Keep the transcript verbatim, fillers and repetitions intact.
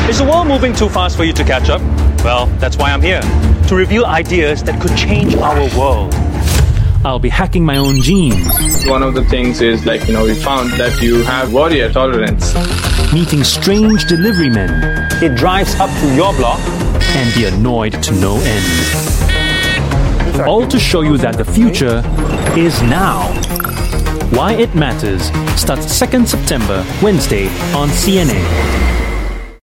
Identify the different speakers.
Speaker 1: Is the world moving too fast for you to catch up? Well, that's why I'm here, to reveal ideas that could change our world. I'll be hacking my own genes.
Speaker 2: One of the things is, like, you know, we found that you have warrior tolerance.
Speaker 1: Meeting strange delivery men. It drives up to your block and be annoyed to no end. All to show you that the future is now. Why It Matters starts second September, Wednesday on C N A.